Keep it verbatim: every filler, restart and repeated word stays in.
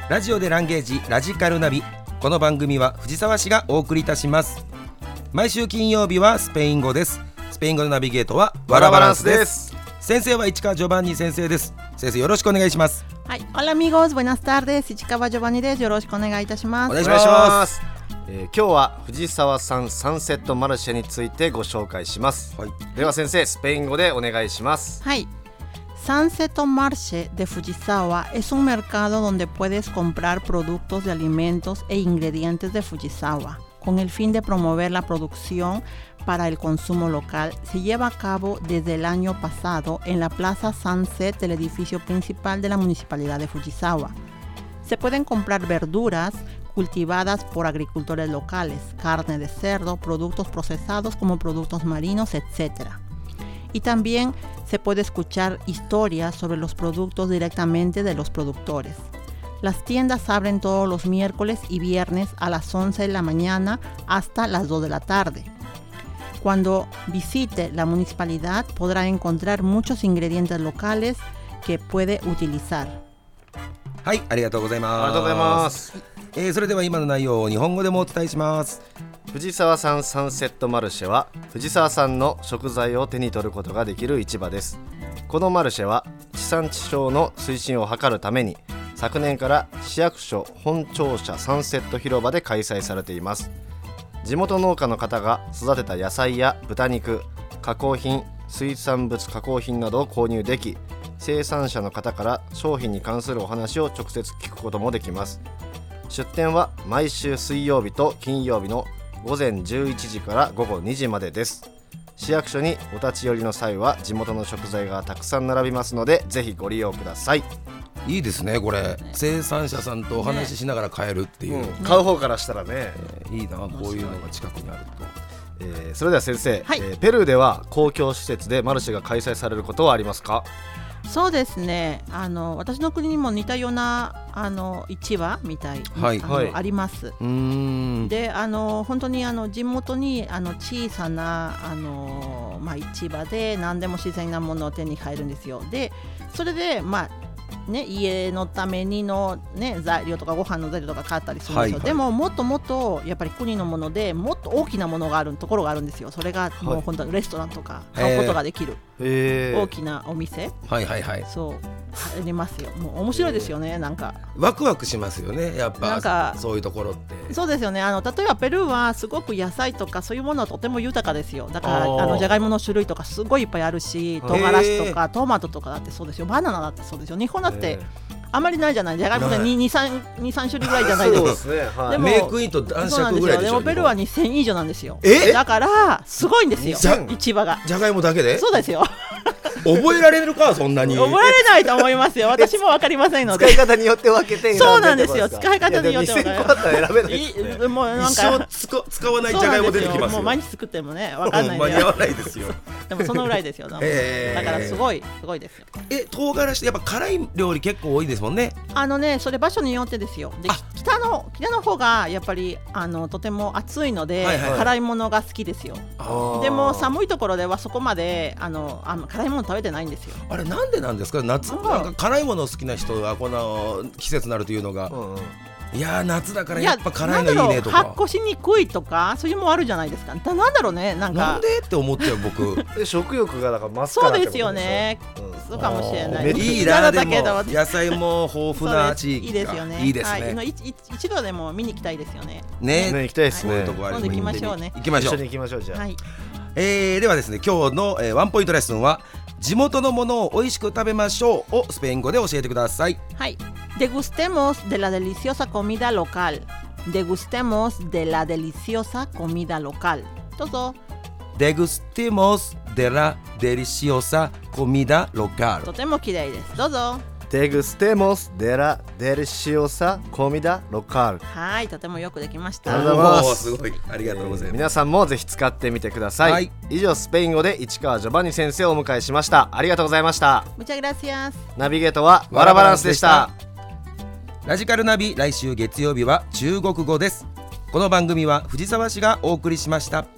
ラジオでランゲージラジカルナビ。この番組は藤沢市がお送りいたします。毎週金曜日はスペイン語です。スペイン語のナビゲートはワラバランスです。先生は市川ジョバンニ先生です。先生よろしくお願いします。 はい、Hola amigos, buenas tardes. 市川ジョバンニです。よろしくお願いいたします。 お願いします。 えー、今日は藤沢さんサンセットマルシェについてご紹介します、はい、では先生スペイン語でお願いします。 はい、Sunset Marché de Fujisawa es un mercado donde puedes comprar productos de alimentos e ingredientes de Fujisawa con el fin de promover la producción para el consumo local. Se lleva a cabo desde el año pasado en la Plaza Sunset del edificio principal de la Municipalidad de Fujisawa. Se pueden comprar verduras cultivadas por agricultores locales, carne de cerdo, productos procesados como productos marinos, etcétera. Y también se puede escuchar historias sobre los productos directamente de los productores. Las tiendas abren todos los miércoles y viernes a las once de la mañana hasta las dos de la tarde. Cuando visite la municipalidad podrá encontrar muchos ingredientes locales que puede utilizar. はい、ありがとうございます。 ありがとうございます。 えー、それでは今の内容を日本語でもお伝えします。 藤沢さんサンセットマルシェは藤沢産の食材を手に取ることができる市場です。このマルシェは地産地消の推進を図るために昨年から市役所本庁舎サンセット広場で開催されています。地元農家の方が育てた野菜や豚肉、加工品、水産物加工品などを購入でき、生産者の方から商品に関するお話を直接聞くこともできます。出店は毎週水曜日と金曜日の午前じゅういちじから午後にじまでです。市役所にお立ち寄りの際は地元の食材がたくさん並びますのでぜひご利用ください。 いいですねこれ、生産者さんとお話ししながら買えるっていう、ねうん、買う方からしたらね、えー、いいなこういうのが近くにあると。 えー、それでは先生、 はい、 えー、ペルーでは公共施設でマルシェが開催されることはありますか？ そうですね、あの私の国にも似たようなあの市場みたい、はい、あの、はい、あります。 うーんで、あの本当にあの地元にあの小さなあの、まあ、市場で何でも自然なものを手に入るんですよ。でそれでまあね、家のためにの、ね、材料とかご飯の材料とか買ったりするんですよ、はいはい、でももっともっとやっぱり国のものでもっと大きなものがあるところがあるんですよ。それがもう本当にレストランとか買うことができる大きなお店、 はいはいはい、 そうありますよ。もう面白いですよね。なんかワクワクしますよねやっぱ。 なんかそういうところってそうですよね。あの例えばペルーはすごく野菜とかそういうものはとても豊かですよ。だからあのじゃがいもの種類とかすごいいっぱいあるし、唐辛子とかトマトとかだってそうですよ。バナナだってそうですよ。日本だってあまりないじゃない。じゃがいもで にさん 種類ぐらいじゃないですか。 そうですね、はい、 でもメイクインと男爵ぐらいでしょ。 でもペルーはにせん以上なんですよ。 えだからすごいんですよ市場が。 じゃがいもだけで？ そうですよ。 覚えられるかそんなに。 覚えられないと思いますよ。私も分かりませんので。 使い方によって分けて選んでそうなんですよ。使い方によって分けて。 にせんこあったら選べないですね。 もうなんか一生つか使わないじゃがいも出てきますよ。 もう毎日作ってもね分かんないんで。 間に合わないですよ。 でもそのぐらいですよ。えー、だからすごいすごいですよ。 え、唐辛子ってやっぱ辛い料理結構多いですもんね。 あのね、それ場所によってですよ。で北の北の方がやっぱりあのとても暑いので、はいはい、辛いものが好きですよ。でも寒いところではそこまであのあの辛いもの食べてないんですよ。 あれなんでなんですか？夏なんか辛いもの好きな人がこの季節になるというのが、うんうん、いや夏だからやっぱ辛いのいいねとか、 発酵しにくいとかそういうのもあるじゃないですか。だなんだろうね、なんかなんでって思っちゃう僕。 食欲がだから増すからってことでしょ。 そうですよね、うん、そうかもしれない。 いいな。でも野菜も豊富な地域がいいですよね。 いいですね、 はい、一度でも見に行きたいですよね。 ね、 ね行きたいですね。 そういうとこある。 今度行きましょうね。 行きましょう。 一緒に行きましょうじゃあ。はい、 えー、ではですね今日の、えー、ワンポイントレッスンは地元のものを美味しく食べましょうをスペイン語で教えてください。 はい。Degustemos de la deliciosa comida local. Degustemos de la deliciosa comida local. どうぞ。 Degustemos de la deliciosa comida local. とても綺麗です。どうぞ。 Degustemos de la deliciosa comida local。 はい、とてもよくできました。 ありがとうございます。 すごいありがとうございます、えー、 皆さんもぜひ使ってみてください、はい、以上スペイン語で市川ジョバンニ先生をお迎えしました。ありがとうございました。 Muchas gracias。 ナビゲートはワラバランスでした。 ラジカルナビ来週月曜日は中国語です。この番組は藤沢市がお送りしました。